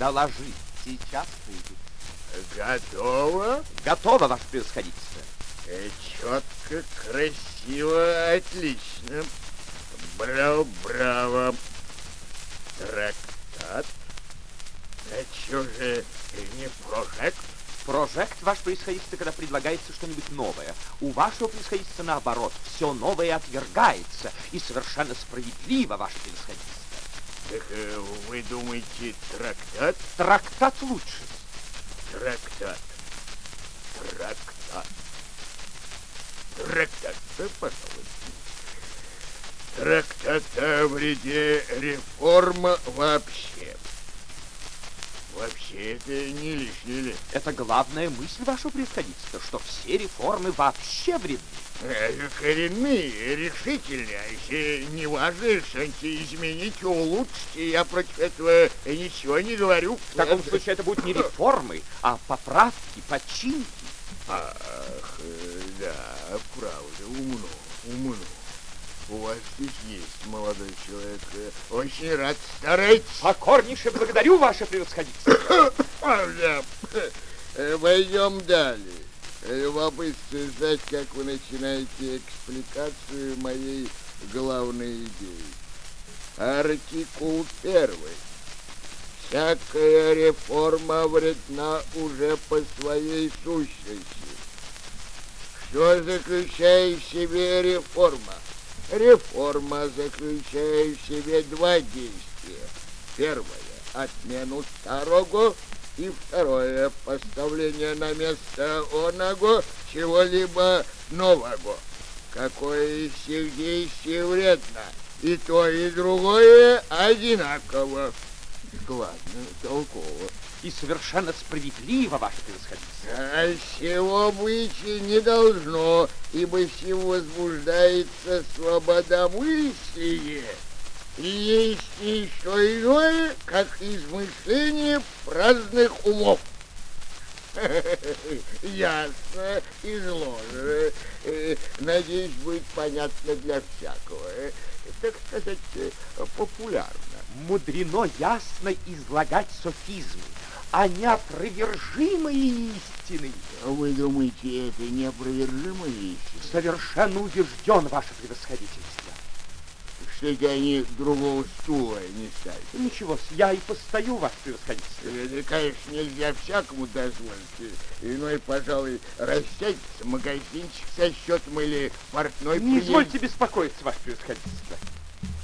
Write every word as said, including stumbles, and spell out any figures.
доложить. Сейчас выйдет. Готово? Готово, ваше превосходительство. Э, Четко, красиво, отлично. Браво, браво. Трактат. А что же не прожект? Прожект, ваше превосходительство, когда предлагается что-нибудь новое. У вашего превосходительства, наоборот, все новое отвергается. И совершенно справедливо, ваше превосходительство. Так э, вы думаете, трактат? Трактат лучше. Трактат. Трактат. Трактат. Да, пожалуй. Трактат о вреде реформа вообще. Вообще это не лишнее ли? Это главная мысль вашего превосходительства, что все реформы вообще вредны. Это коренные, решительные. А если не важно что-нибудь изменить, улучшить, я против этого ничего не говорю. В таком случае это будут не реформы, а поправки, починки. Ах, да, правда, умно, умно. У вас здесь есть молодой человек. Очень рад, старайтесь. Покорнейше благодарю, ваше превосходительство. Да. Пойдем далее. Любопытно знать, как вы начинаете экспликацию моей главной идеи. Артикул первый. Всякая реформа вредна уже по своей сущности. Что заключает в себе реформа? Реформа заключает в себе два действия. Первое – отмену старого, и второе – поставление на место оного чего-либо нового. Какое из всех действий вредно? И то, и другое одинаково. Складно, толково. И совершенно справедливо, ваше превосходительство. А всего быть не должно, ибо всем возбуждается свободомыслие. И есть еще иное, как измышление праздных умов. Ясно, изложено. Надеюсь, будет понятно для всякого. Так сказать, популярно. Мудрено ясно излагать софизмы, а неопровержимые истины. Вы думаете, это неопровержимые истины? Совершенно убежден, ваше превосходительство. Кстати, они другого стула не ставят. Ничего, я и постою, ваше превосходительство. Это, конечно, нельзя всякому дозволить. Иной, пожалуй, растягивается, магазинчик со счетом или портной. Не извольте беспокоиться, ваше превосходительство.